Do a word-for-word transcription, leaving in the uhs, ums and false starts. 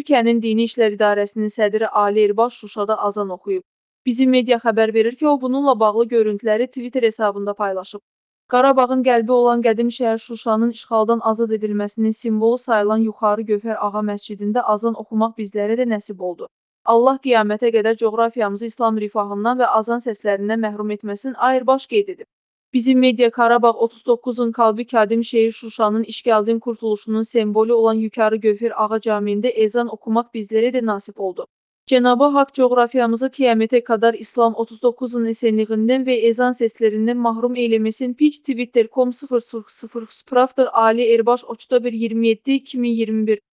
Türkiyənin Dini İşlər İdarəsinin sədri Ali Erbaş Şuşada azan oxuyub. Bizim media xəbər verir ki, o bununla bağlı görüntüləri Twitter hesabında paylaşıb. Qarabağın qəlbi olan qədim şəhər Şuşanın işğaldan azad edilməsinin simvolu sayılan Yuxarı Gövhər Ağa məscidində azan oxumaq bizlərə də nəsib oldu. Allah qiyamətə qədər coğrafiyamızı İslam rifahından və azan səslərindən məhrum etməsin, Ayırbaş qeyd edib. Bizim media Qarabağ otuz doqquzun qalbi kadim şəhər Şuşanın işğaldan qurtuluşunun simvolu olan Yukarı Gövhər Ağa Camiində ezan oxumaq bizlərə də nasib oldu. Cenab-ı Hak coğrafiyamızı qiyamətə kadar İslam otuz doqquzun esenliğindən və ezan seslerindən mahrum eylemesin. Pitch Twitter nokta com sıfır sıfır sıfır Spravdır Ali Erbaş Oçtober iyirmi yeddi iki min iyirmi bir